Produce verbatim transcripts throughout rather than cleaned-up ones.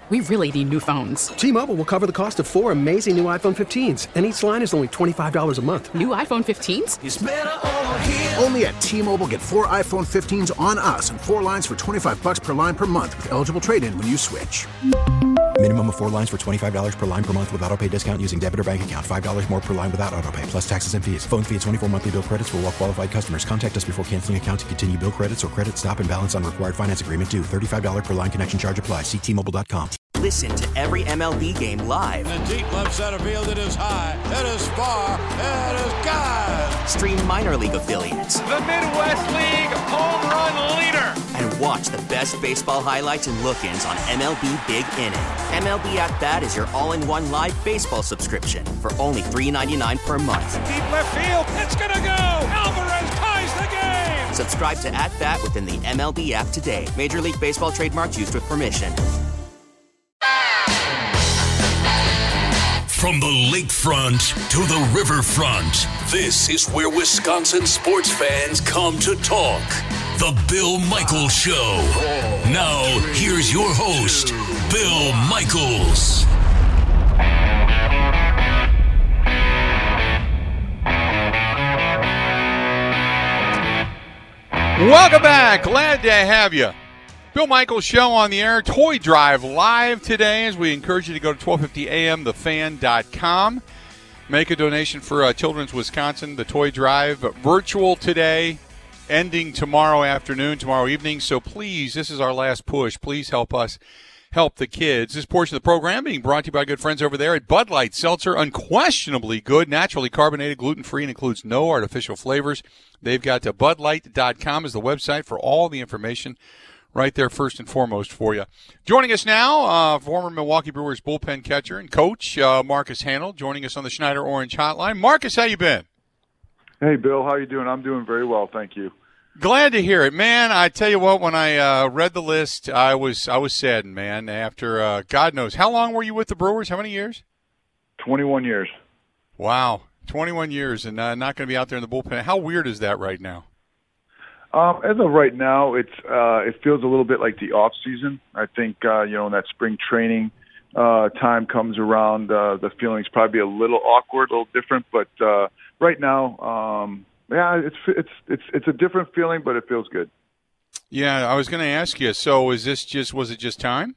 We really need new phones. T-Mobile will cover the cost of four amazing new iPhone fifteens, and each line is only twenty-five dollars a month. New iPhone fifteens? It's better over here. Only at T-Mobile, get four iPhone fifteens on us and four lines for twenty-five dollars per line per month with eligible trade-in when you switch. Minimum of four lines for twenty-five dollars per line per month with autopay discount using debit or bank account. five dollars more per line without autopay, plus taxes and fees. Phone fee at twenty-four monthly bill credits for well-qualified customers. Contact us before canceling account to continue bill credits or credit stop and balance on required finance agreement due. thirty-five dollars per line connection charge applies. See T Mobile dot com. Listen to every M L B game live. In the deep left center field, it is high, it is far, it is gone. Stream minor league affiliates. The Midwest League home run leader. And watch the best baseball highlights and look-ins on M L B Big Inning. M L B At Bat is your all-in-one live baseball subscription for only three dollars and ninety-nine cents per month. Deep left field, it's gonna go. Alvarez ties the game. Subscribe to At Bat within the M L B app today. Major League Baseball trademarks used with permission. From the lakefront to the riverfront, this is where Wisconsin sports fans come to talk. The Bill Michaels Show. Now, here's your host, Bill Michaels. Welcome back. Glad to have you. Bill Michaels Show on the air. Toy Drive live today as we encourage you to go to twelve fifty A M the fan dot com. Make a donation for uh, Children's Wisconsin. The Toy Drive virtual today, ending tomorrow afternoon, tomorrow evening. So please, this is our last push. Please help us help the kids. This portion of the program being brought to you by good friends over there at Bud Light Seltzer. Unquestionably good, naturally carbonated, gluten-free, and includes no artificial flavors. They've got uh, bud light dot com is the website for all the information right there first and foremost for you. Joining us now, uh, former Milwaukee Brewers bullpen catcher and coach uh, Marcus Hanel, joining us on the Schneider Orange Hotline. Marcus, how you been? Hey, Bill, how you doing? I'm doing very well, thank you. Glad to hear it, man. I tell you what, when I uh, read the list, I was I was saddened, man. After uh, God knows how long were you with the Brewers? How many years? twenty-one years. Wow, twenty-one years, and uh, not going to be out there in the bullpen. How weird is that right now? Um, as of right now, it's uh, it feels a little bit like the off season. I think uh, you know when that spring training uh, time comes around, uh, the feelings probably a little awkward, a little different. But uh, right now, um, yeah, it's it's it's it's a different feeling, but it feels good. Yeah, I was going to ask you. So, is this just was it just time?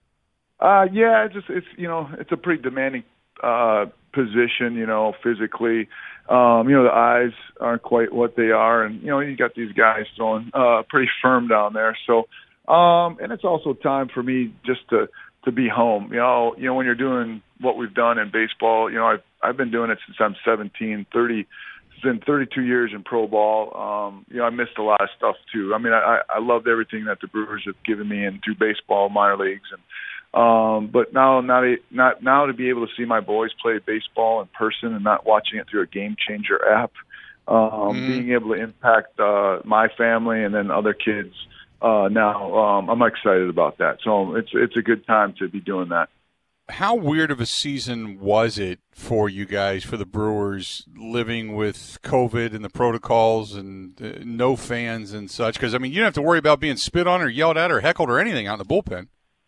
Uh, yeah, it's just it's you know it's a pretty demanding uh, position, you know, physically. Um, you know, the eyes aren't quite what they are, and you know, you got these guys throwing uh, pretty firm down there. So, um, and it's also time for me just to to be home. You know, you know, when you're doing what we've done in baseball, you know, I've I've been doing it since I'm seventeen, thirty. It's been thirty-two years in pro ball. Um, you know, I missed a lot of stuff too. I mean, I I loved everything that the Brewers have given me in through baseball, minor leagues, and. Um, but now, not a, not now to be able to see my boys play baseball in person and not watching it through a Game Changer app, um, mm-hmm. being able to impact uh, my family and then other kids. Uh, now, um, I'm excited about that. So it's it's a good time to be doing that. How weird of a season was it for you guys, for the Brewers, living with COVID and the protocols and uh, no fans and such? Because I mean, you don't have to worry about being spit on or yelled at or heckled or anything out in the bullpen.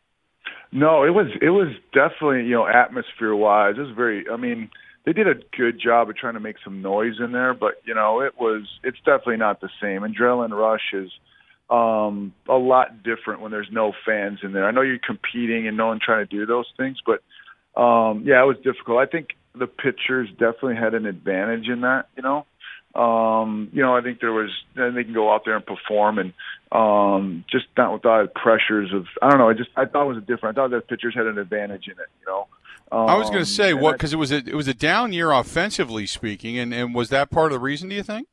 No, it was it was definitely, you know, atmosphere-wise, it was very, I mean, they did a good job of trying to make some noise in there, but, you know, it was, it's definitely not the same. Adrenaline rush is um, a lot different when there's no fans in there. I know you're competing and no one trying to do those things, but, um, yeah, it was difficult. I think the pitchers definitely had an advantage in that, you know. Um, you know, I think there was, then they can go out there and perform and um, just not without pressures of, I don't know, I just, I thought it was a different, I thought that pitchers had an advantage in it, you know. Um, I was going to say, what, because it was a, it was a down year offensively speaking, and, and was that part of the reason, do you think?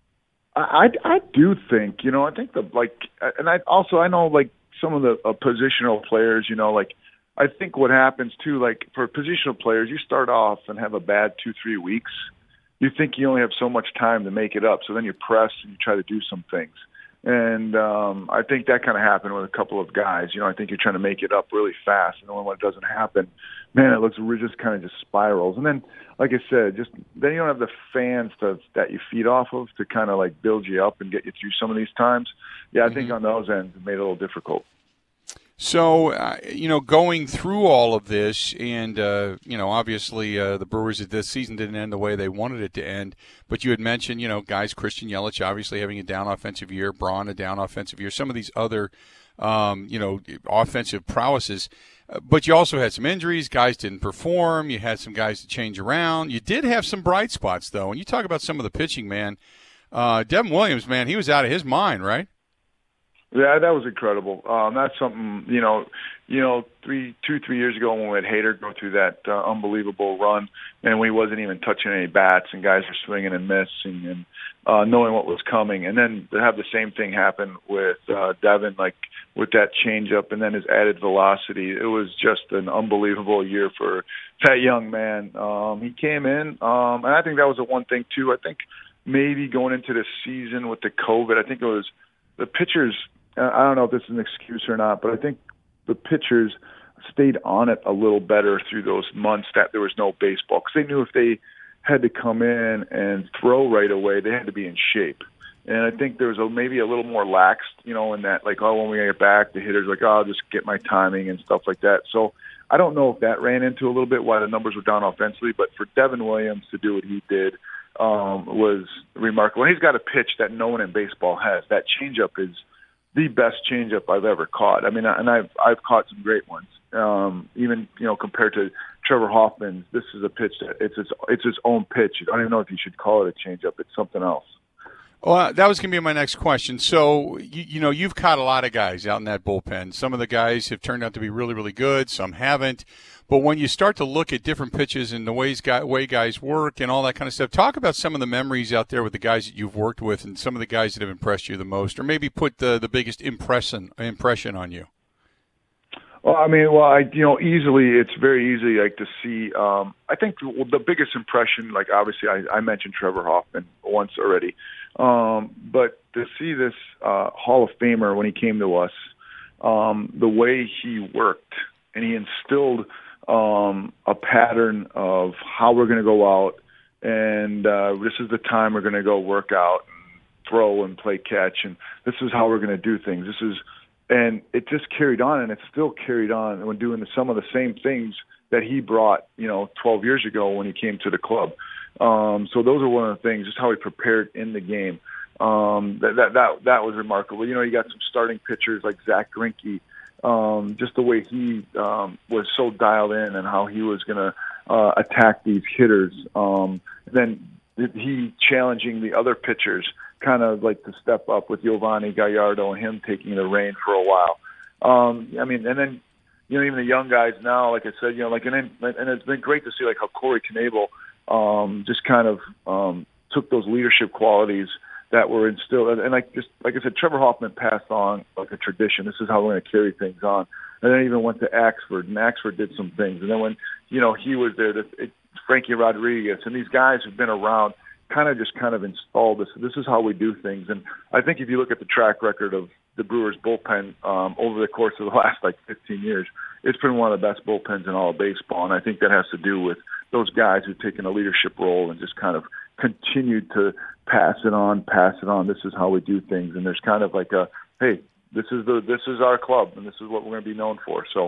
I, I, I do think, you know, I think the, like, and I also, I know, like, some of the uh, positional players, you know, like, I think what happens too, like, for positional players, you start off and have a bad two, three weeks. You think you only have so much time to make it up, so then you press and you try to do some things. And um, I think that kind of happened with a couple of guys. You know, I think you're trying to make it up really fast, and then when it doesn't happen, man, it looks it just kind of just spirals. And then, like I said, just then you don't have the fans to, that you feed off of to kind of like build you up and get you through some of these times. Yeah, I mm-hmm. think on those ends it made it a little difficult. So, uh, you know, going through all of this, and, uh, you know, obviously uh, the Brewers this season didn't end the way they wanted it to end, but you had mentioned, you know, guys, Christian Yelich obviously having a down offensive year, Braun a down offensive year, some of these other, um, you know, offensive prowesses. Uh, but you also had some injuries. Guys didn't perform. You had some guys to change around. You did have some bright spots, though. And you talk about some of the pitching, man. Uh, Devin Williams, man, he was out of his mind, right? Yeah, that was incredible. Um, that's something, you know, you know, three, two, three years ago when we had Hader go through that uh, unbelievable run, and we wasn't even touching any bats, and guys were swinging and missing, and uh, knowing what was coming, and then to have the same thing happen with uh, Devin, like with that changeup, and then his added velocity. It was just an unbelievable year for that young man. Um, he came in, um, and I think that was the one thing too. I think maybe going into this season with the COVID, I think it was the pitchers. I don't know if this is an excuse or not, but I think the pitchers stayed on it a little better through those months that there was no baseball, because they knew if they had to come in and throw right away, they had to be in shape. And I think there was a, maybe a little more laxed, you know, in that, like, oh, when we get back, the hitter's like, oh, I'll just get my timing and stuff like that. So I don't know if that ran into a little bit why the numbers were down offensively, but for Devin Williams to do what he did um, was remarkable. And he's got a pitch that no one in baseball has. That changeup is the best changeup I've ever caught. I mean, and I've I've caught some great ones. Um, even you know, compared to Trevor Hoffman's, this is a pitch that it's its it's its own pitch. I don't even know if you should call it a changeup. It's something else. Well, that was going to be my next question. So, you, you know, you've caught a lot of guys out in that bullpen. Some of the guys have turned out to be really, really good. Some haven't. But when you start to look at different pitches and the ways way guys work and all that kind of stuff, talk about some of the memories out there with the guys that you've worked with and some of the guys that have impressed you the most, or maybe put the, the biggest impression impression on you. Well, I mean, well, I you know, easily it's very easy like to see. Um, I think the biggest impression, like obviously, I, I mentioned Trevor Hoffman once already, um, but to see this uh, Hall of Famer when he came to us, um, the way he worked and he instilled um, a pattern of how we're going to go out, and uh, this is the time we're going to go work out and throw and play catch, and this is how we're going to do things. This is And it just carried on, and it's still carried on when doing the, some of the same things that he brought, you know, twelve years ago when he came to the club. Um, so those are one of the things, just how he prepared in the game. Um, that, that that that was remarkable. You know, you got some starting pitchers like Zach Greinke, um, just the way he um, was so dialed in and how he was going to uh, attack these hitters. Um, then he challenging the other pitchers, kind of like to step up with Giovanni Gallardo and him taking the reign for a while. Um, I mean, and then, you know, even the young guys now, like I said, you know, like, and, then, and it's been great to see like how Corey Knebel um, just kind of um, took those leadership qualities that were instilled. And, and like, just like I said, Trevor Hoffman passed on like a tradition. This is how we're going to carry things on. And then even went to Axford, and Axford did some things. And then when, you know, he was there, to, it, Frankie Rodriguez, and these guys who've been around kind of just kind of installed this. This is how we do things. And I think if you look at the track record of the Brewers bullpen um, over the course of the last like fifteen years, it's been one of the best bullpens in all of baseball. And I think that has to do with those guys who've taken a leadership role and just kind of continued to pass it on, pass it on. This is how we do things. And there's kind of like a, hey, this is the this is our club, and this is what we're going to be known for. So,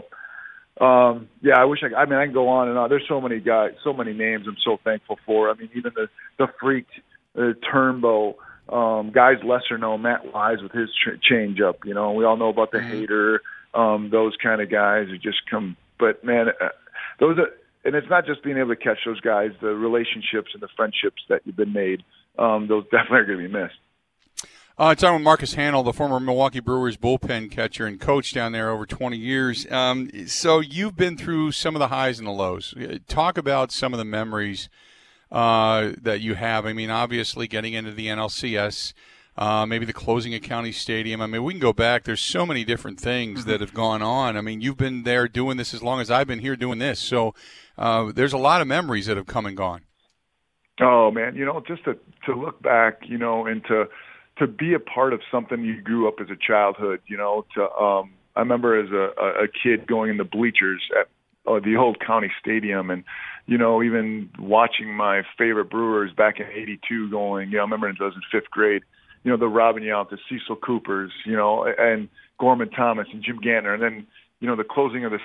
Um, yeah, I wish I, I mean, I can go on and on. There's so many guys, so many names I'm so thankful for. I mean, even the, the freak, uh, Turnbow, um, guys lesser known, Matt Wise with his ch- change up, you know, we all know about the mm-hmm. Hater, um, those kind of guys who just come, but man, uh, those are, and it's not just being able to catch those guys, the relationships and the friendships that have been made, um, those definitely are going to be missed. Uh, talking with Marcus Hanel, the former Milwaukee Brewers bullpen catcher and coach down there over twenty years. Um, so you've been through some of the highs and the lows. Talk about some of the memories uh, that you have. I mean, obviously getting into the N L C S, uh, maybe the closing of County Stadium. I mean, we can go back. There's so many different things that have gone on. I mean, you've been there doing this as long as I've been here doing this. So uh, there's a lot of memories that have come and gone. Oh, man, you know, just to, to look back, you know, and to – to be a part of something you grew up as a childhood, you know, to, um, I remember as a, a kid going in the bleachers at uh, the old county stadium and, you know, even watching my favorite Brewers back in eighty-two going, you know, I remember it was in fifth grade, you know, the Robin Yount, the Cecil Coopers, you know, and Gorman Thomas and Jim Gantner. And then, you know, the closing of this,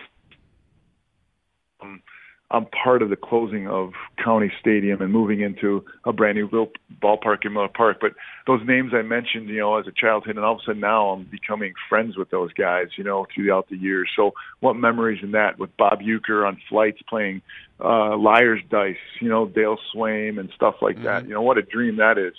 um, I'm part of the closing of County Stadium and moving into a brand new ballpark in Miller Park. But those names I mentioned, you know, as a childhood, and all of a sudden now I'm becoming friends with those guys, you know, throughout the years. So what memories in that with Bob Uecker on flights playing uh, Liar's Dice, you know, Dale Swaim and stuff like mm-hmm. that. You know, what a dream that is.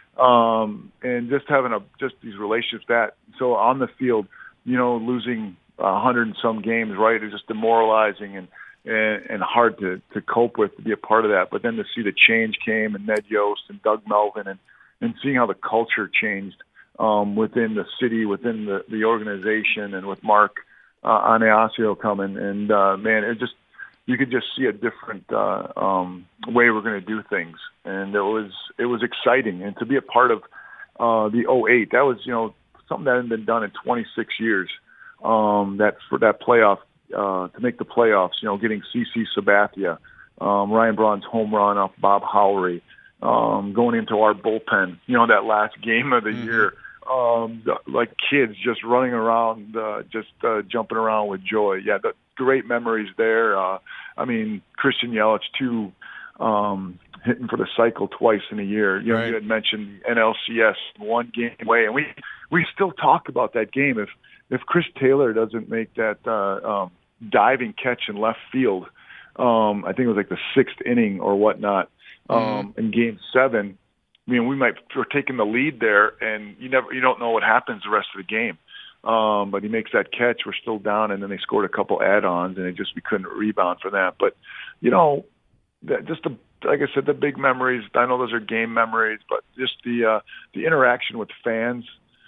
Um, and just having a just these relationships that so on the field, you know, losing a hundred and some games, right, is just demoralizing and. And, and hard to, to cope with, to be a part of that. But then to see the change came and Ned Yost and Doug Melvin and, and seeing how the culture changed um, within the city, within the, the organization, and with Mark uh, Aniasio coming. And, uh, man, it just you could just see a different uh, um, way we're going to do things. And it was it was exciting. And to be a part of uh, the oh eight, that was, you know, something that hadn't been done in twenty-six years, um, that for that playoff Uh, to make the playoffs, you know, getting C C Sabathia, um, Ryan Braun's home run off Bob Howry, um, going into our bullpen, you know, that last game of the mm-hmm. year, um, the, like kids just running around, uh, just uh, jumping around with joy. Yeah, the great memories there. Uh, I mean, Christian Yelich, too, um, hitting for the cycle twice in a year. You know, right. You had mentioned N L C S one game away, and we we still talk about that game. If if Chris Taylor doesn't make that uh, um, diving catch in left field, um, I think it was like the sixth inning or whatnot, um, mm-hmm. in Game Seven. I mean, we might we're taking the lead there, and you never you don't know what happens the rest of the game. Um, but he makes that catch. We're still down, and then they scored a couple add-ons, and it just we couldn't rebound for that. But you know, that, just the like I said, the big memories. I know those are game memories, but just the uh, the interaction with fans.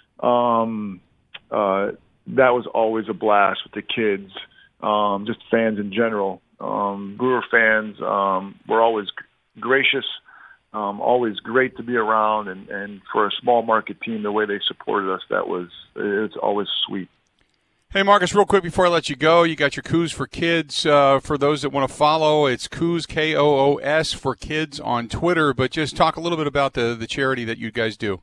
Um, uh, that was always a blast with the kids, um, just fans in general. Um, Brewer fans um, were always gracious, um, always great to be around, and, and for a small market team, the way they supported us, that was it's always sweet. Hey, Marcus, real quick before I let you go, you got your Coos for Kids. Uh, for those that want to follow, it's Coos, K O O S, for Kids on Twitter. But just talk a little bit about the, the charity that you guys do.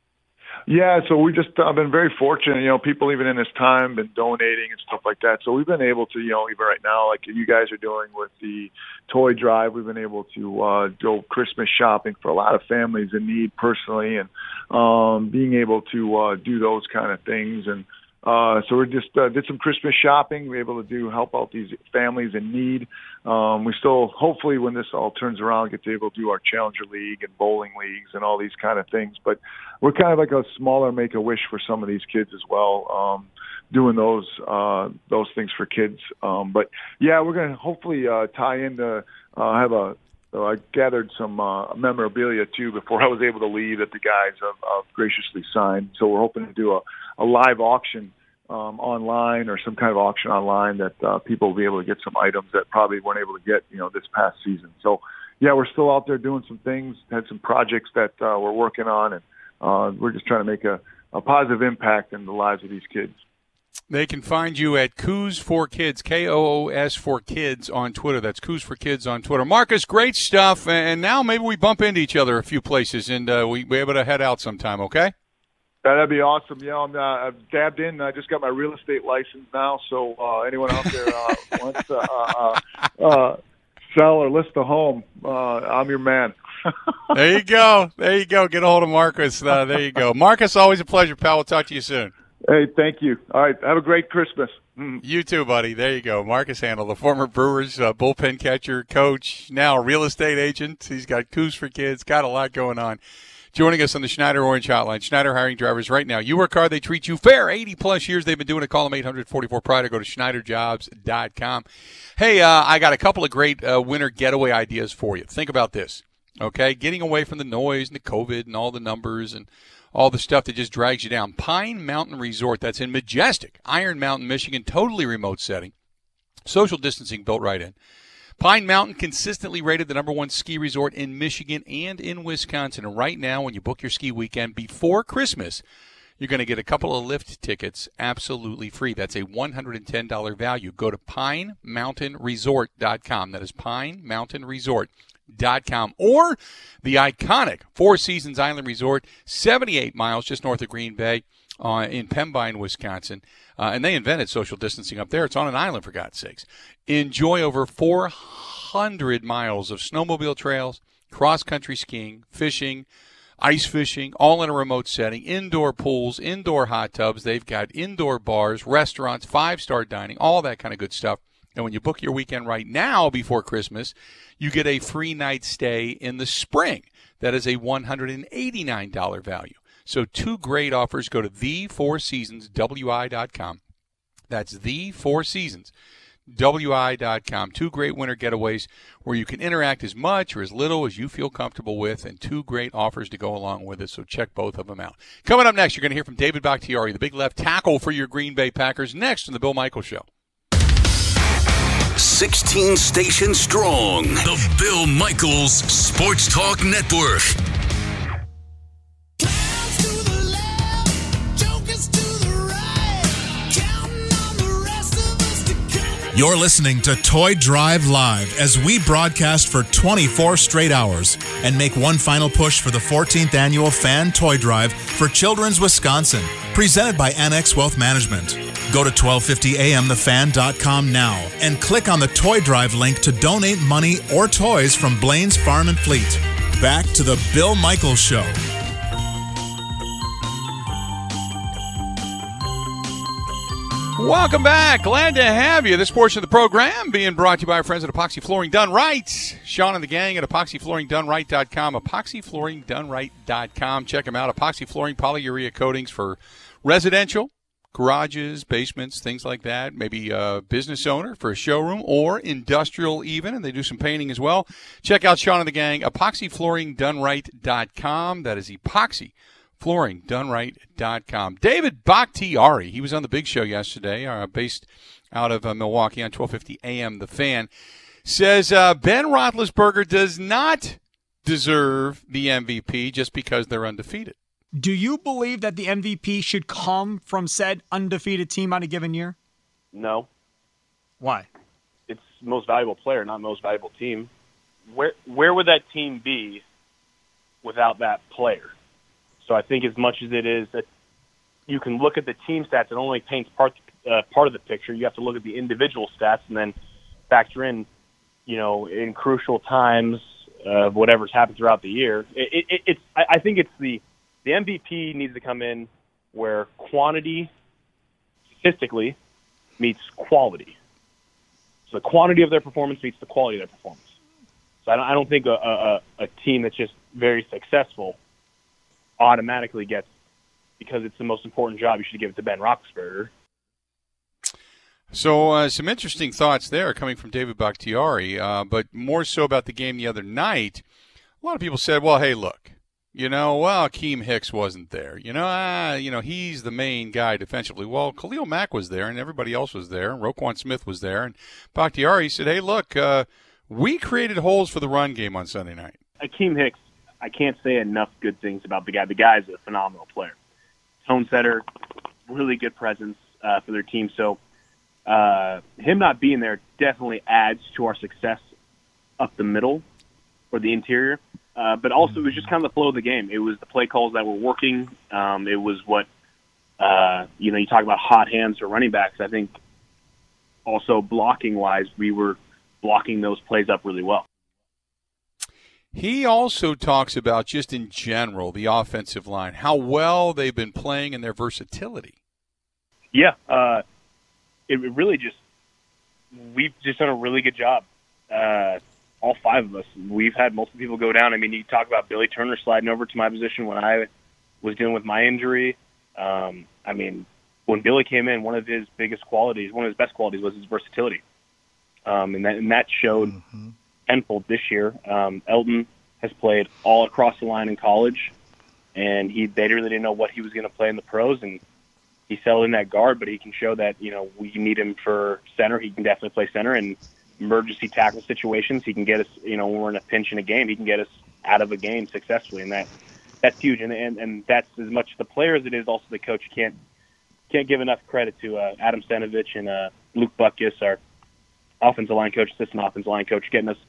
Yeah, so we just I've uh, been very fortunate. You know, people even in this time been donating and stuff like that. So we've been able to, you know, even right now, like you guys are doing with the toy drive, we've been able to uh, go Christmas shopping for a lot of families in need personally, and um, being able to uh, do those kind of things. And uh, so we just uh, did some Christmas shopping. We were able to do help out these families in need. Um, we still, hopefully, when this all turns around, get to able to do our Challenger League and bowling leagues and all these kind of things. But we're kind of like a smaller Make-A-Wish for some of these kids as well, um, doing those uh, those things for kids. Um, but yeah, we're going to hopefully uh, tie into uh, have a. Uh, I gathered some uh, memorabilia too before I was able to leave that the guys have, have graciously signed. So we're hoping to do a, a live auction um, online or some kind of auction online that uh, people will be able to get some items that probably weren't able to get, you know, this past season. So yeah, we're still out there doing some things. Had some projects that uh, we're working on, and uh, we're just trying to make a, a positive impact in the lives of these kids. They can find you at Coos for Kids, K O O S for Kids on Twitter. That's Coos for Kids on Twitter. Marcus, great stuff. And now maybe we bump into each other a few places, and uh, we be able to head out sometime, okay? That'd be awesome. Yeah, I'm, uh, I've dabbed in. I just got my real estate license now, so uh, anyone out there uh, wants to uh, uh, uh, sell or list a home, uh, I'm your man. There you go. There you go. Get a hold of Marcus. Uh, there you go. Marcus, always a pleasure, pal. We'll talk to you soon. Hey, thank you. All right, have a great Christmas. Mm. You too, buddy. There you go. Marcus Handel, the former Brewers uh, bullpen catcher, coach, now real estate agent. He's got Coos for Kids, got a lot going on. Joining us on the Schneider Orange Hotline. Schneider hiring drivers right now. You work hard, they treat you fair. eighty-plus years they've been doing it. Call them eight hundred forty-four Pride or go to Schneider Jobs dot com. Hey, uh, I got a couple of great uh, winter getaway ideas for you. Think about this, okay? Getting away from the noise and the COVID and all the numbers and all the stuff that just drags you down. Pine Mountain Resort, that's in majestic Iron Mountain, Michigan, totally remote setting. Social distancing built right in. Pine Mountain, consistently rated the number one ski resort in Michigan and in Wisconsin. And right now, when you book your ski weekend before Christmas, you're going to get a couple of lift tickets absolutely free. That's a one hundred ten dollars value. Go to pine mountain resort dot com. That is pine mountain resort dot com, or the iconic Four Seasons Island Resort, seventy-eight miles just north of Green Bay uh, in Pembine, Wisconsin. Uh, and they invented social distancing up there. It's on an island, for God's sakes. Enjoy over four hundred miles of snowmobile trails, cross-country skiing, fishing, ice fishing, all in a remote setting, indoor pools, indoor hot tubs. They've got indoor bars, restaurants, five-star dining, all that kind of good stuff. And when you book your weekend right now before Christmas, you get a free night stay in the spring. That is a one hundred eighty-nine dollars value. So two great offers. Go to the four seasons w i dot com. That's the four seasons w i dot com. Two great winter getaways where you can interact as much or as little as you feel comfortable with, and two great offers to go along with it, so check both of them out. Coming up next, you're going to hear from David Bakhtiari, the big left tackle for your Green Bay Packers, next on The Bill Michaels Show. sixteen stations strong. The Bill Michaels Sports Talk Network. You're listening to Toy Drive Live as we broadcast for twenty-four straight hours and make one final push for the fourteenth Annual Fan Toy Drive for Children's Wisconsin, presented by Annex Wealth Management. Go to twelve fifty a m the fan dot com now and click on the Toy Drive link to donate money or toys from Blaine's Farm and Fleet. Back to the Bill Michaels Show. Welcome back. Glad to have you. This portion of the program being brought to you by our friends at Epoxy Flooring Done Right. Sean and the gang at epoxy flooring done right dot com. epoxy flooring done right dot com. Check them out. Epoxy flooring, polyurea coatings for residential, garages, basements, things like that. Maybe a business owner for a showroom or industrial even, and they do some painting as well. Check out Sean and the gang, epoxy flooring done right dot com. That is epoxy flooring done right dot com. David Bakhtiari, he was on the big show yesterday, uh, based out of uh, Milwaukee on twelve fifty a m The Fan, says uh, Ben Roethlisberger does not deserve the M V P just because they're undefeated. Do you believe that the M V P should come from said undefeated team on a given year? No. Why? It's most valuable player, not most valuable team. Where where would that team be without that player? So I think as much as it is that you can look at the team stats, it only paints part uh, part of the picture. You have to look at the individual stats and then factor in, you know, in crucial times of uh, whatever's happened throughout the year. It, it, it's I, I think it's the the M V P needs to come in where quantity statistically meets quality. So the quantity of their performance meets the quality of their performance. So I don't, I don't think a, a, a team that's just very successful automatically gets, because it's the most important job, you should give it to Ben Roethlisberger. So uh, some interesting thoughts there coming from David Bakhtiari, uh, but more so about the game the other night. A lot of people said, well, hey, look, you know, well, Akeem Hicks wasn't there. You know, ah, you know, he's the main guy defensively. Well, Khalil Mack was there, and everybody else was there, and Roquan Smith was there. And Bakhtiari said, hey, look, uh, we created holes for the run game on Sunday night. Akeem Hicks, I can't say enough good things about the guy. The guy's a phenomenal player. Tone setter, really good presence uh, for their team. So uh, him not being there definitely adds to our success up the middle or the interior. Uh, but also it was just kind of the flow of the game. It was the play calls that were working. Um, it was what, uh, you know, you talk about hot hands for running backs. I think also blocking-wise, we were blocking those plays up really well. He also talks about, just in general, the offensive line, how well they've been playing and their versatility. Yeah, uh, it really just – we've just done a really good job, uh, all five of us. We've had multiple people go down. I mean, you talk about Billy Turner sliding over to my position when I was dealing with my injury. Um, I mean, when Billy came in, one of his biggest qualities, one of his best qualities was his versatility. Um, and, that, and that showed mm-hmm. – tenfold this year. Um, Elton has played all across the line in college, and he they really didn't know what he was going to play in the pros, and he settled in that guard, but he can show that, you know, we need him for center. He can definitely play center, and emergency tackle situations, he can get us, you know, when we're in a pinch in a game, he can get us out of a game successfully, and that that's huge, and and, and that's as much the player as it is also the coach. You can't, can't give enough credit to uh, Adam Stenovich and uh, Luke Butkus, our offensive line coach, assistant offensive line coach, getting us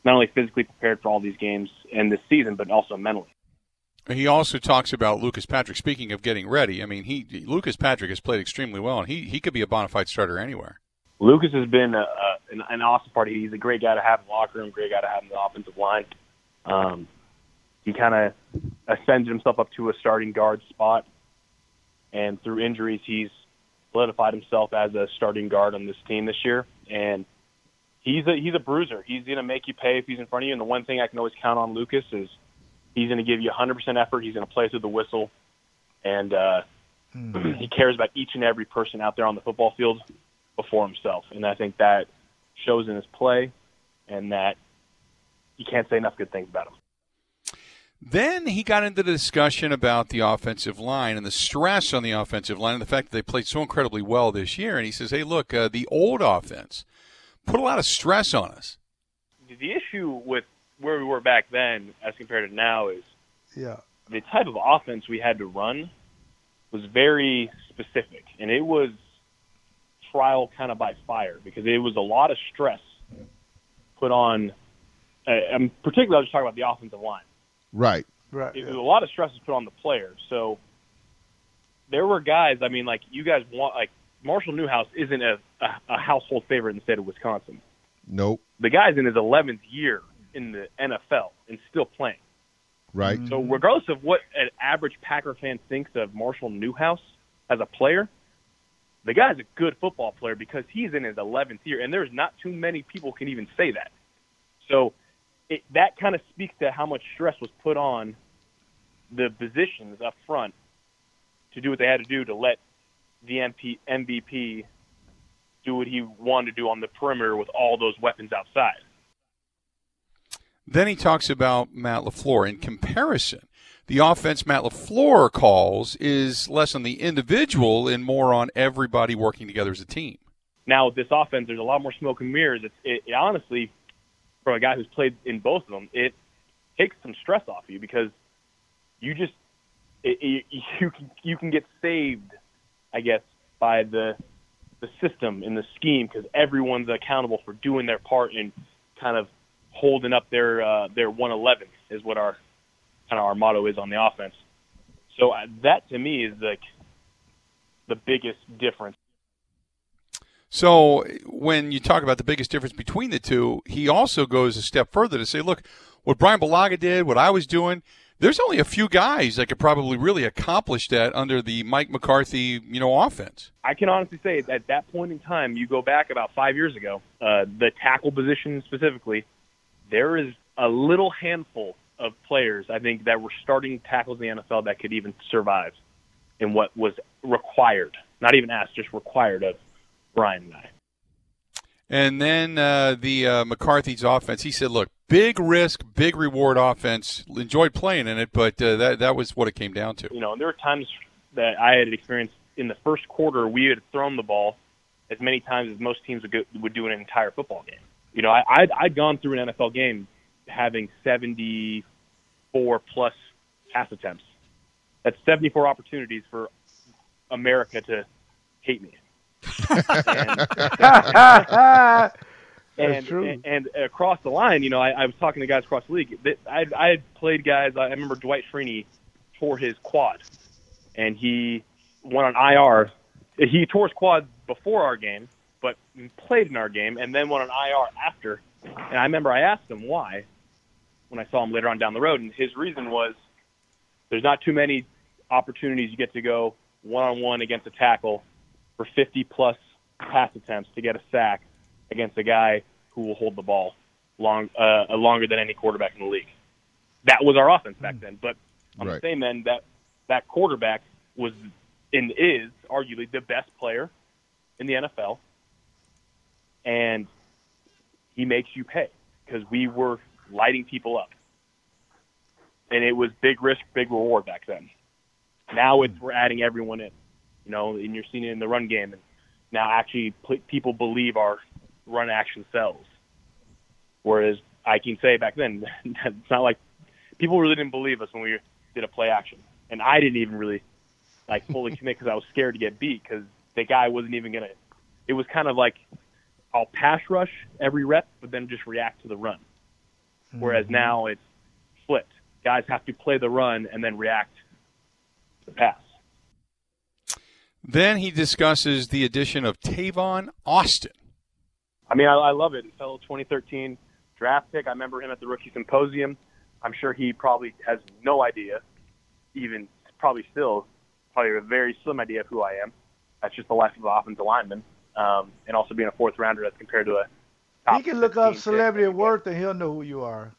not only physically prepared for all these games and this season, but also mentally. He also talks about Lucas Patrick. Speaking of getting ready, I mean, he Lucas Patrick has played extremely well, and he, he could be a bona fide starter anywhere. Lucas has been a, a, an, an awesome part. He's a great guy to have in the locker room, great guy to have in the offensive line. Um, he kind of ascended himself up to a starting guard spot, and through injuries, he's solidified himself as a starting guard on this team this year. And he's a he's a bruiser. He's going to make you pay if he's in front of you. And the one thing I can always count on Lucas is he's going to give you one hundred percent effort. He's going to play through the whistle, and uh, mm. he cares about each and every person out there on the football field before himself. And I think that shows in his play, and that you can't say enough good things about him. Then he got into the discussion about the offensive line and the stress on the offensive line and the fact that they played so incredibly well this year. And he says, hey, look, uh, the old offense put a lot of stress on us. The issue with where we were back then as compared to now is yeah. the type of offense we had to run was very specific. And it was trial kind of by fire because it was a lot of stress put on uh, – I'm particularly I was talking about the offensive line. Right, right. It, yeah. A lot of stress is put on the players. So there were guys, I mean, like you guys want, like Marshall Newhouse isn't a, a, a household favorite in the state of Wisconsin. Nope. The guy's in his eleventh year in the N F L and still playing. Right. So regardless of what an average Packer fan thinks of Marshall Newhouse as a player, the guy's a good football player because he's in his eleventh year, and there's not too many people can even say that. So It, that kind of speaks to how much stress was put on the positions up front to do what they had to do to let the M V P do what he wanted to do on the perimeter with all those weapons outside. Then he talks about Matt LaFleur. In comparison, the offense Matt LaFleur calls is less on the individual and more on everybody working together as a team. Now, with this offense, there's a lot more smoke and mirrors. It's, it, it honestly – for a guy who's played in both of them, it takes some stress off you because you just it, it, you can you can get saved, I guess, by the the system and the scheme because everyone's accountable for doing their part and kind of holding up their uh, their one eleven is what our kind of our motto is on the offense. So uh, that to me is like the biggest difference. So when you talk about the biggest difference between the two, he also goes a step further to say, look, what Brian Bulaga did, what I was doing, there's only a few guys that could probably really accomplish that under the Mike McCarthy, you know, offense. I can honestly say at that point in time, you go back about five years ago, uh, the tackle position specifically, there is a little handful of players, I think, that were starting tackles in the N F L that could even survive in what was required, not even asked, just required of Brian and I. And then uh, the uh, McCarthy's offense, he said, look, big risk, big reward offense. Enjoyed playing in it, but uh, that that was what it came down to. You know, there were times that I had experienced in the first quarter, we had thrown the ball as many times as most teams would, go, would do in an entire football game. You know, I, I'd, I'd gone through an N F L game having seventy-four plus pass attempts. That's seventy-four opportunities for America to hate me. and, and, and, and across the line, you know, I, I was talking to guys across the league. I, I had played guys. I remember Dwight Freeney tore his quad, and he went on I R. He tore his quad before our game, but played in our game, and then went on I R after. And I remember I asked him why when I saw him later on down the road, and his reason was there's not too many opportunities you get to go one-on-one against a tackle for fifty-plus pass attempts to get a sack against a guy who will hold the ball long, uh, longer than any quarterback in the league. That was our offense back then. But on right. the same end, that, that quarterback was and is arguably the best player in the N F L, and he makes you pay because we were lighting people up. And it was big risk, big reward back then. Now it's we're adding everyone in. You know, and you're seeing it in the run game. And now actually people believe our run action sells. Whereas I can say back then, it's not like people really didn't believe us when we did a play action. And I didn't even really like fully commit because I was scared to get beat because the guy wasn't even going to – it was kind of like I'll pass rush every rep but then just react to the run. whereas Mm-hmm. now it's flipped. Guys have to play the run and then react to the pass. Then he discusses the addition of Tavon Austin. I mean, I, I love it. Fellow twenty thirteen draft pick. I remember him at the rookie symposium. I'm sure he probably has no idea, even probably still, probably a very slim idea of who I am. That's just the life of an offensive lineman, um, and also being a fourth rounder as compared to a top He can look up fifteen celebrity pick. worth and he'll know who you are.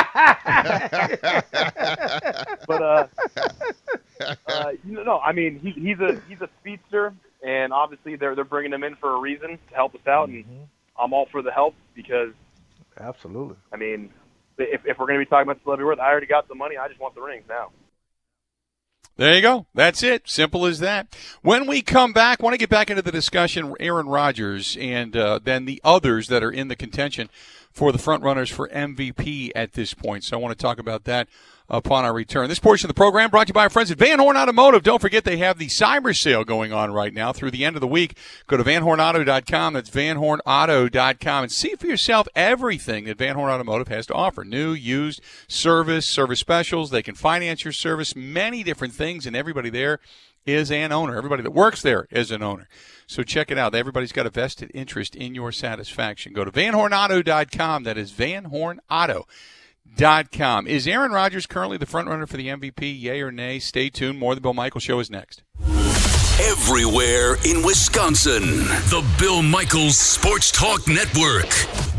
But uh, uh, you know, I mean, he, he's a he's a speedster, and obviously they're they're bringing him in for a reason to help us out, and I'm all for the help because absolutely. I mean, if if we're going to be talking about celebrity worth, I already got the money. I just want the rings now. There you go. That's it. Simple as that. When we come back, I want to get back into the discussion, Aaron Rodgers and uh, then the others that are in the contention for the front runners for M V P at this point. So I want to talk about that upon our return. This portion of the program brought to you by our friends at Van Horn Automotive. Don't forget they have the cyber sale going on right now through the end of the week. Go to van horn auto dot com. That's van horn auto dot com and see for yourself everything that Van Horn Automotive has to offer. New, used, service, service specials. They can finance your service, many different things, and everybody there is an owner. Everybody that works there is an owner. So check it out. Everybody's got a vested interest in your satisfaction. Go to van horn auto dot com. That is van horn auto dot com. Is Aaron Rodgers currently the front runner for the M V P? Yay or nay? Stay tuned. More of the Bill Michaels Show is next. Everywhere in Wisconsin, the Bill Michaels Sports Talk Network.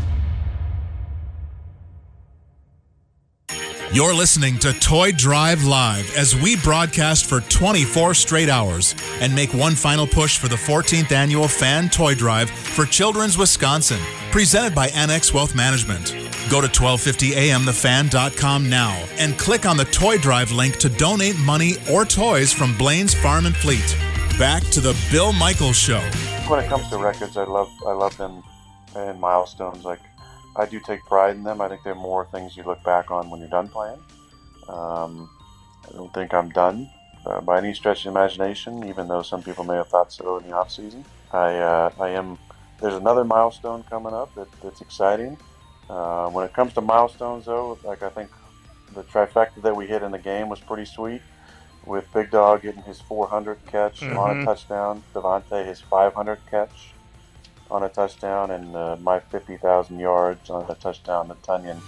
You're listening to Toy Drive Live as we broadcast for twenty-four straight hours and make one final push for the fourteenth annual Fan Toy Drive for Children's Wisconsin, presented by Annex Wealth Management. Go to twelve fifty a m the fan dot com now and click on the Toy Drive link to donate money or toys from Blaine's Farm and Fleet. Back to the Bill Michaels Show. When it comes to records, I love I love them and milestones. Like, I do take pride in them. I think they're more things you look back on when you're done playing. Um, I don't think I'm done uh, by any stretch of the imagination, even though some people may have thought so in the off season. I uh, I am. There's another milestone coming up that, that's exciting. Uh, when it comes to milestones, though, like I think the trifecta that we hit in the game was pretty sweet, with Big Dog getting his four hundredth catch mm-hmm. on a touchdown, Devontae his five hundredth catch on a touchdown, and uh, my fifty thousand yards on a touchdown to Tunyon.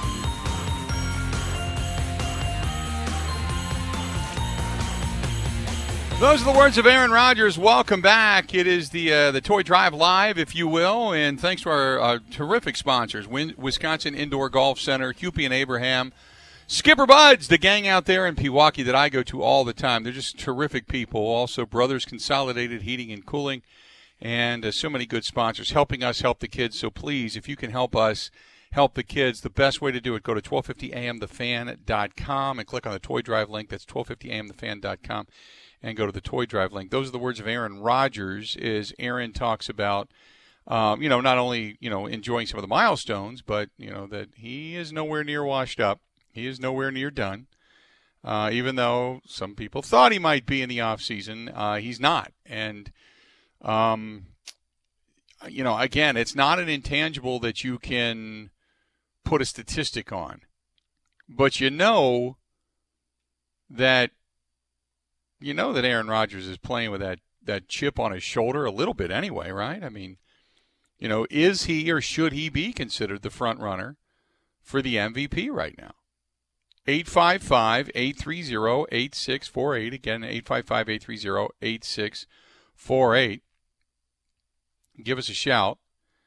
Those are the words of Aaron Rodgers. Welcome back. It is the uh, the Toy Drive Live, if you will, and thanks to our uh, terrific sponsors, Win- Wisconsin Indoor Golf Center, Hupy and Abraham, Skipper Buds, the gang out there in Pewaukee that I go to all the time. They're just terrific people. Also, Brothers Consolidated Heating and Cooling, and uh, so many good sponsors helping us help the kids. So please, if you can help us help the kids, the best way to do it, go to twelve fifty a m the fan dot com and click on the Toy Drive link. That's twelve fifty a m the fan dot com. And go to the Toy Drive link. Those are the words of Aaron Rodgers. Is Aaron talks about, um, you know, not only, you know, enjoying some of the milestones, but, you know, that he is nowhere near washed up. He is nowhere near done. Uh, even though some people thought he might be in the offseason, uh, he's not. And, um, you know, again, it's not an intangible that you can put a statistic on. But you know that You know that Aaron Rodgers is playing with that, that chip on his shoulder a little bit anyway, right? I mean, you know, is he or should he be considered the front runner for the M V P right now? eight five five, eight three zero, eight six four eight. Again, eight five five, eight three zero, eight six four eight. Give us a shout.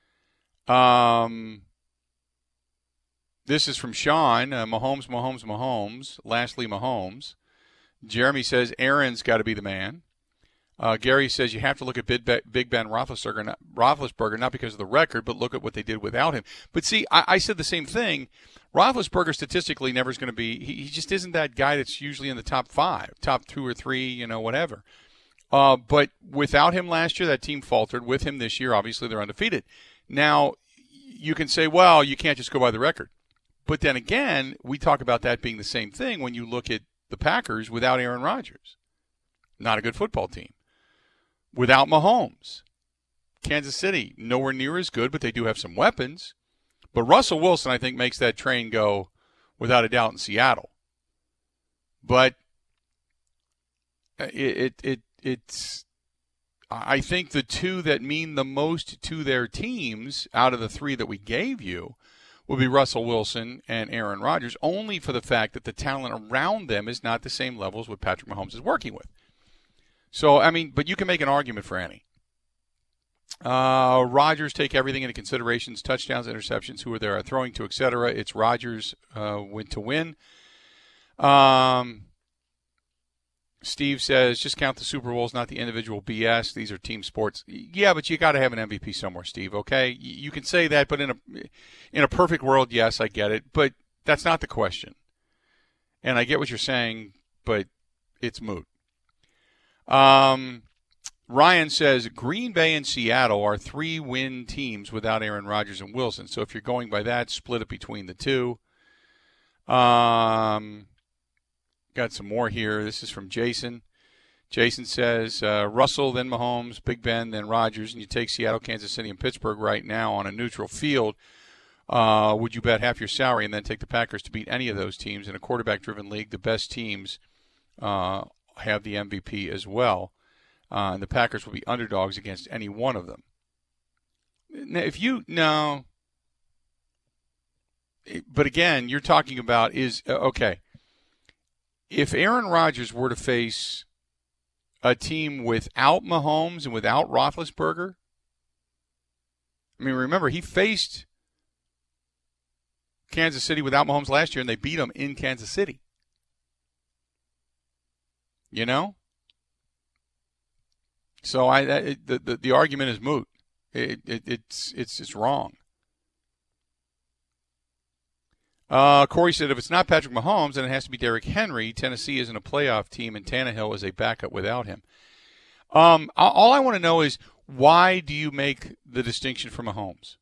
Um, this is from Sean. Uh, Mahomes, Mahomes, Mahomes. Lastly, Mahomes. Jeremy says Aaron's got to be the man. Uh, Gary says you have to look at Big Ben, Big Ben Roethlisberger, not, Roethlisberger, not because of the record, but look at what they did without him. But see, I, I said the same thing. Roethlisberger statistically never is going to be. He, he just isn't that guy that's usually in the top five, top two or three, you know, whatever. Uh, but without him last year, that team faltered. With him this year, obviously they're undefeated. Now, you can say, well, you can't just go by the record. But then again, we talk about that being the same thing when you look at the Packers without Aaron Rodgers. Not a good football team. Without Mahomes. Kansas City, nowhere near as good, but they do have some weapons. But Russell Wilson, I think, makes that train go without a doubt in Seattle. But it, it, it it's I think the two that mean the most to their teams out of the three that we gave you will be Russell Wilson and Aaron Rodgers, only for the fact that the talent around them is not the same level as what Patrick Mahomes is working with. So, I mean, but you can make an argument for any. Uh, Rodgers, take everything into considerations, touchdowns, interceptions, who are there throwing to, et cetera. It's Rodgers uh, win to win. Um, Steve says, just count the Super Bowls, not the individual B S. These are team sports. Yeah, but you got to have an M V P somewhere, Steve, okay? You can say that, but in a in a perfect world, yes, I get it. But that's not the question. And I get what you're saying, but it's moot. Um, Ryan says, Green Bay and Seattle are three-win teams without Aaron Rodgers and Wilson. So if you're going by that, split it between the two. Um... Got some more here. This is from Jason. Jason says, uh, Russell, then Mahomes, Big Ben, then Rodgers, and you take Seattle, Kansas City, and Pittsburgh right now on a neutral field. Uh, would you bet half your salary and then take the Packers to beat any of those teams? In a quarterback-driven league, the best teams uh, have the M V P as well, uh, and the Packers will be underdogs against any one of them. Now, if you – no. But, again, you're talking about is – okay. If Aaron Rodgers were to face a team without Mahomes and without Roethlisberger, I mean, remember, he faced Kansas City without Mahomes last year, and they beat him in Kansas City. You know? So I it, the, the the argument is moot. It, it it's it's it's wrong. Uh, Corey said, if it's not Patrick Mahomes, then it has to be Derrick Henry. Tennessee isn't a playoff team, and Tannehill is a backup without him. Um, all I want to know is, why do you make the distinction for Mahomes?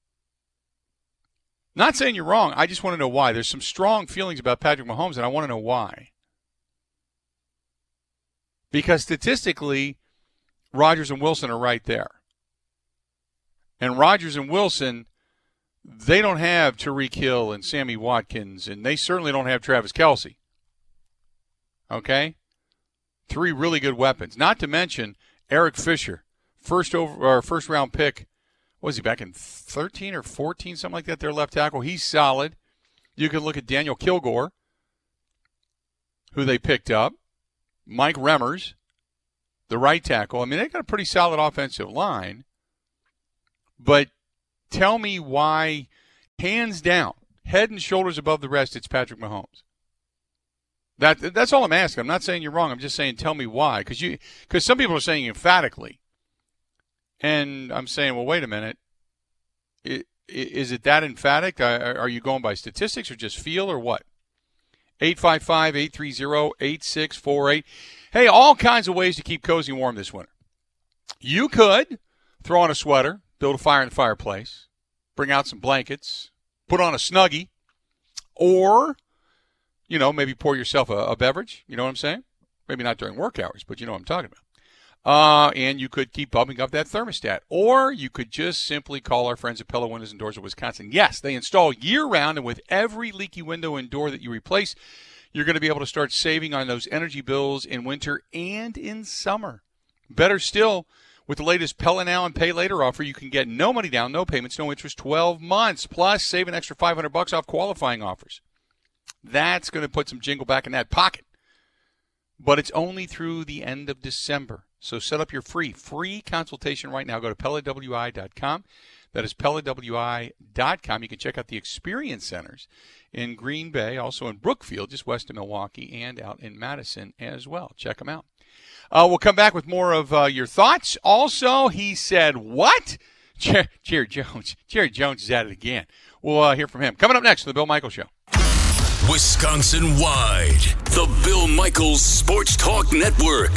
Not saying you're wrong. I just want to know why. There's some strong feelings about Patrick Mahomes, and I want to know why. Because statistically, Rodgers and Wilson are right there. And Rodgers and Wilson, they don't have Tyreek Hill and Sammy Watkins, and they certainly don't have Travis Kelce. Okay? Three really good weapons. Not to mention Eric Fisher, first over or first round pick. What was he, back in thirteen or fourteen, something like that, their left tackle? He's solid. You can look at Daniel Kilgore, who they picked up. Mike Remmers, the right tackle. I mean, they got a pretty solid offensive line. But tell me why, hands down, head and shoulders above the rest, it's Patrick Mahomes. That that's all I'm asking. I'm not saying you're wrong. I'm just saying tell me why, because you because some people are saying emphatically, and I'm saying, well, wait a minute, it, is it that emphatic? Are you going by statistics or just feel or what? eight five five, eight three zero, eight six four eight. Hey, all kinds of ways to keep cozy and warm this winter. You could throw on a sweater, build a fire in the fireplace, bring out some blankets, put on a Snuggie, or, you know, maybe pour yourself a, a beverage. You know what I'm saying? Maybe not during work hours, but you know what I'm talking about. Uh, and you could keep bumping up that thermostat. Or you could just simply call our friends at Pella Windows and Doors of Wisconsin. Yes, they install year-round, and with every leaky window and door that you replace, you're going to be able to start saving on those energy bills in winter and in summer. Better still, with the latest Pella Now and Pay Later offer, you can get no money down, no payments, no interest, twelve months, plus save an extra five hundred bucks off qualifying offers. That's going to put some jingle back in that pocket. But it's only through the end of December. So set up your free, free consultation right now. Go to Pella W I dot com. That is Pella W I dot com. You can check out the experience centers in Green Bay, also in Brookfield, just west of Milwaukee, and out in Madison as well. Check them out. Uh, we'll come back with more of uh, your thoughts. Also, he said, what? Jer- Jerry Jones. Jerry Jones is at it again. We'll uh, hear from him. Coming up next on The Bill Michaels Show. Wisconsin-wide, the Bill Michaels Sports Talk Network.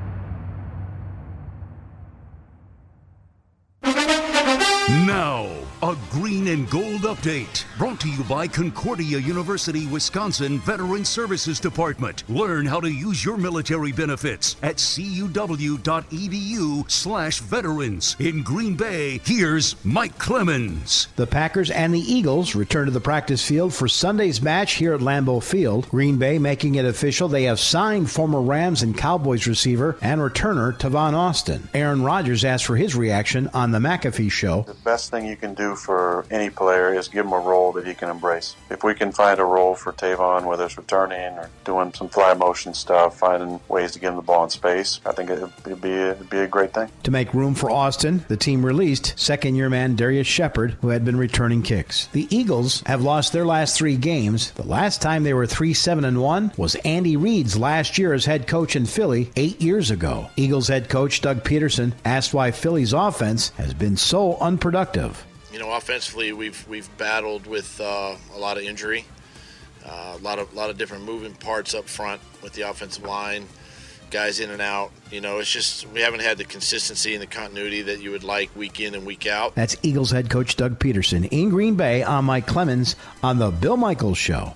Now, A green and gold update brought to you by Concordia University, Wisconsin Veteran Services Department. Learn how to use your military benefits at cuw.edu slash veterans. In Green Bay, here's Mike Clemens. The Packers and the Eagles return to the practice field for Sunday's match here at Lambeau Field. Green Bay making it official. They have signed former Rams and Cowboys receiver and returner Tavon Austin. Aaron Rodgers asked for his reaction on the McAfee Show. The best thing you can do for any player is give him a role that he can embrace. If we can find a role for Tavon, whether it's returning or doing some fly motion stuff, finding ways to get him the ball in space, I think it'd be, it'd be a great thing. To make room for Austin, the team released second-year man Darius Shepard, who had been returning kicks. The Eagles have lost their last three games. The last time they were three seven and one was Andy Reid's last year as head coach in Philly eight years ago. Eagles head coach Doug Peterson asked why Philly's offense has been so unproductive. You know, offensively, we've we've battled with uh, a lot of injury, uh, a lot of a lot of different moving parts up front with the offensive line, guys in and out. You know, it's just we haven't had the consistency and the continuity that you would like week in and week out. That's Eagles head coach Doug Peterson in Green Bay. I'm Mike Clemens on the Bill Michaels Show.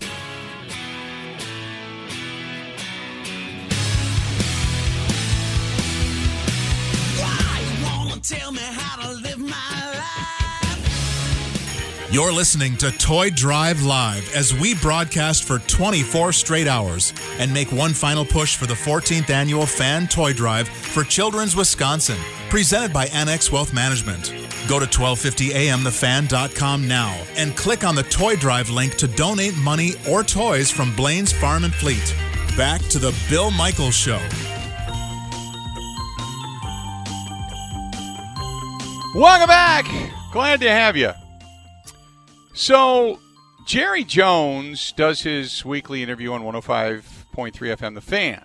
Tell me how to live my life. You're listening to Toy Drive Live as we broadcast for twenty-four straight hours and make one final push for the fourteenth annual Fan Toy Drive for Children's Wisconsin, presented by Annex Wealth Management. Go to twelve fifty a m the fan dot com now and click on the Toy Drive link to donate money or toys from Blaine's Farm and Fleet. Back to the Bill Michaels Show. Welcome back. Glad to have you. So, Jerry Jones does his weekly interview on one oh five point three F M, The Fan.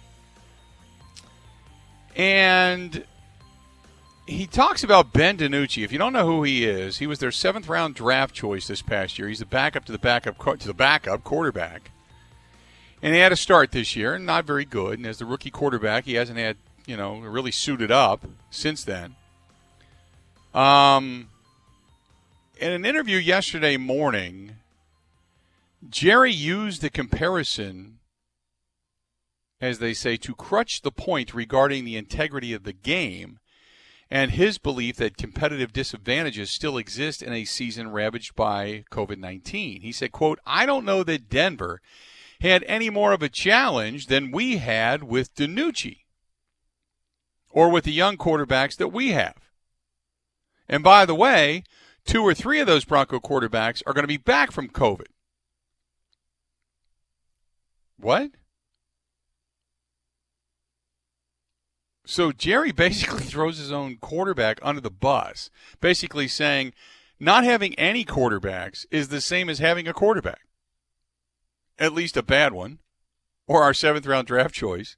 And he talks about Ben DiNucci. If you don't know who he is, he was their seventh round draft choice this past year. He's the backup to the backup to the backup quarterback. And he had a start this year, and not very good. And as the rookie quarterback, he hasn't had, you know, really suited up since then. Um, in an interview yesterday morning, Jerry used the comparison, as they say, to crutch the point regarding the integrity of the game and his belief that competitive disadvantages still exist in a season ravaged by covid nineteen. He said, quote, I don't know that Denver had any more of a challenge than we had with DiNucci or with the young quarterbacks that we have. And by the way, two or three of those Bronco quarterbacks are going to be back from COVID. What? So Jerry basically throws his own quarterback under the bus, basically saying not having any quarterbacks is the same as having a quarterback, at least a bad one, or our seventh round draft choice.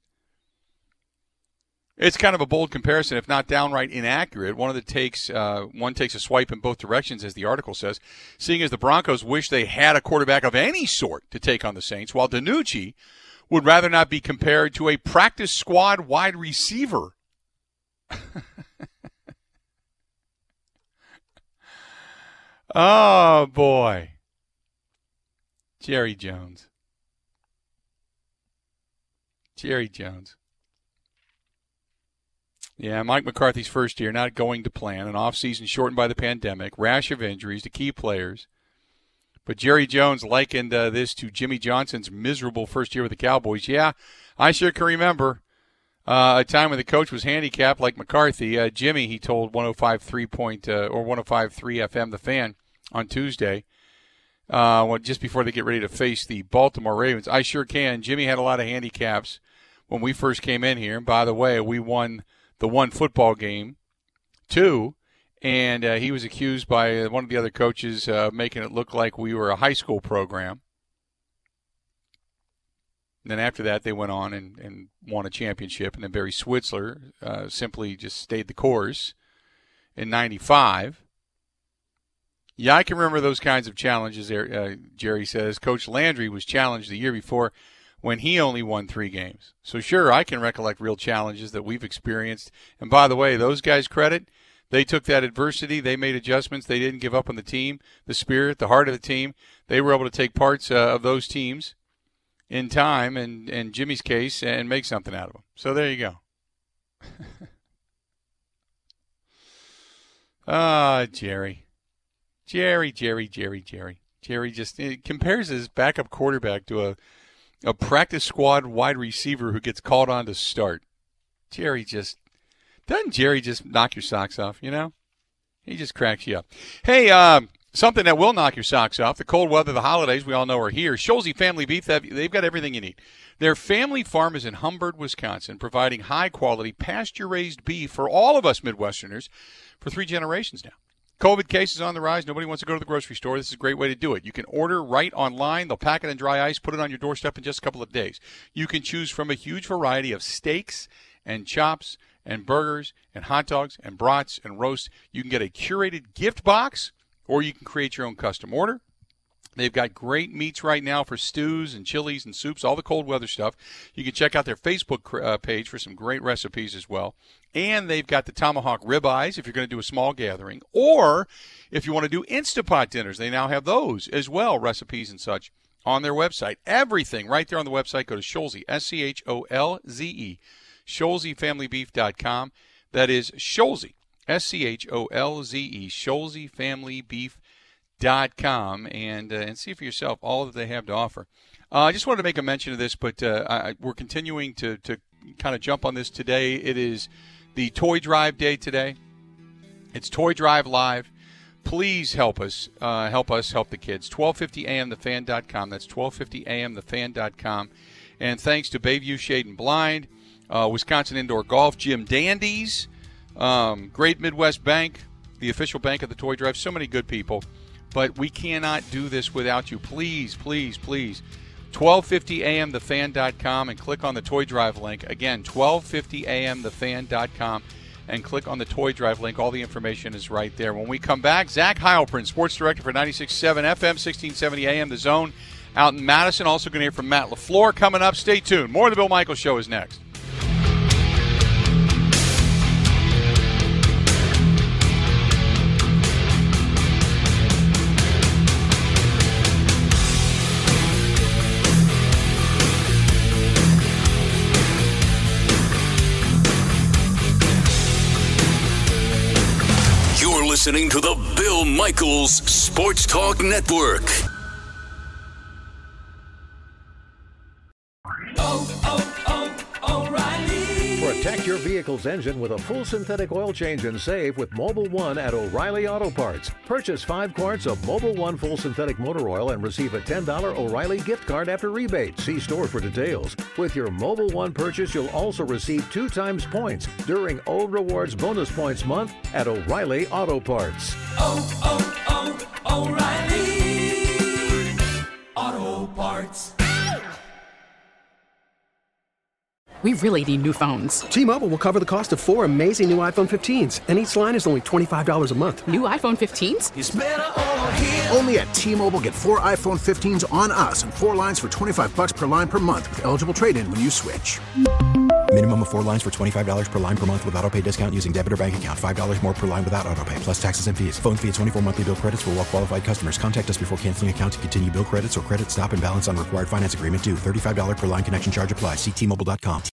It's kind of a bold comparison, if not downright inaccurate. One of the takes, uh, one takes a swipe in both directions, as the article says, seeing as the Broncos wish they had a quarterback of any sort to take on the Saints, while DiNucci would rather not be compared to a practice squad wide receiver. Oh, boy. Jerry Jones. Jerry Jones. Yeah, Mike McCarthy's first year not going to plan. An offseason shortened by the pandemic, rash of injuries to key players. But Jerry Jones likened uh, this to Jimmy Johnson's miserable first year with the Cowboys. Yeah, I sure can remember uh, a time when the coach was handicapped like McCarthy. Uh, Jimmy, he told one oh five point three point uh, or one oh five point three F M, The Fan, on Tuesday, uh, when, just before they get ready to face the Baltimore Ravens. I sure can. Jimmy had a lot of handicaps when we first came in here. And by the way, we won the one football game, too, and uh, he was accused by one of the other coaches of uh, making it look like we were a high school program. And then after that, they went on and, and won a championship, and then Barry Switzler uh, simply just stayed the course in ninety-five. Yeah, I can remember those kinds of challenges there, uh, Jerry says. Coach Landry was challenged the year before when he only won three games. So, sure, I can recollect real challenges that we've experienced. And by the way, those guys' credit, They took that adversity. They made adjustments. They didn't give up on the team, the spirit, the heart of the team. They were able to take parts uh, of those teams in time, and, and Jimmy's case, and make something out of them. So there you go. Ah, uh, Jerry. Jerry, Jerry, Jerry, Jerry. Jerry just compares his backup quarterback to a, a practice squad wide receiver who gets called on to start. Jerry just – doesn't Jerry just knock your socks off, you know? He just cracks you up. Hey, um, something that will knock your socks off, the cold weather, the holidays we all know are here. Scholze Family Beef, they've got everything you need. Their family farm is in Humbird, Wisconsin, providing high-quality, pasture-raised beef for all of us Midwesterners for three generations now. COVID cases on the rise. Nobody wants to go to the grocery store. This is a great way to do it. You can order right online. They'll pack it in dry ice, put it on your doorstep in just a couple of days. You can choose from a huge variety of steaks and chops and burgers and hot dogs and brats and roasts. You can get a curated gift box, or you can create your own custom order. They've got great meats right now for stews and chilies and soups, all the cold weather stuff. You can check out their Facebook uh, page for some great recipes as well. And they've got the tomahawk ribeyes if you're going to do a small gathering. Or if you want to do Instapot dinners, they now have those as well, recipes and such, on their website. Everything right there on the website. Go to Scholze, S C H O L Z E, Scholze Family Beef dot com. That is Scholze, S C H O L Z E, Scholze Family Beef dot com, and uh, and see for yourself all that they have to offer. Uh, I just wanted to make a mention of this, but uh, I, we're continuing to, to kind of jump on this today. It is the Toy Drive Day today. It's Toy Drive Live. Please help us, uh, help us help the kids. twelve fifty A M the fan dot com. That's twelve fifty A M the fan dot com. And thanks to Bayview Shade and Blind, uh, Wisconsin Indoor Golf, Jim Dandies, um, Great Midwest Bank, the official bank of the Toy Drive. So many good people. But we cannot do this without you. Please, please, please. twelve fifty A M the fan dot com and click on the Toy Drive link. Again, twelve fifty A M the fan dot com and click on the Toy Drive link. All the information is right there. When we come back, Zach Heilprin, Sports Director for ninety-six point seven F M, sixteen seventy A M, The Zone out in Madison. Also going to hear from Matt LaFleur coming up. Stay tuned. More of the Bill Michaels Show is next. Listening to the Bill Michaels Sports Talk Network. Oh, oh, oh, O'Reilly. Protect your vehicle's engine with a full synthetic oil change and save with Mobil one at O'Reilly Auto Parts. Purchase five quarts of Mobil one full synthetic motor oil and receive a ten dollars O'Reilly gift card after rebate. See store for details. With your Mobil one purchase, you'll also receive two times points during O Rewards Bonus Points Month at O'Reilly Auto Parts. Oh, oh, oh, O'Reilly Auto Parts. We really need new phones. T-Mobile will cover the cost of four amazing new iPhone fifteens, and each line is only twenty-five dollars a month. New iPhone fifteens? It's better over here. Only at T-Mobile, get four iPhone fifteens on us and four lines for twenty-five bucks per line per month with eligible trade-in when you switch. Minimum of four lines for twenty-five dollars per line per month with auto-pay discount using debit or bank account. five dollars more per line without auto-pay, plus taxes and fees. Phone fee at twenty-four monthly bill credits for well-qualified customers. Contact us before canceling account to continue bill credits or credit stop and balance on required finance agreement due. thirty-five dollars per line connection charge applies. See T Mobile dot com.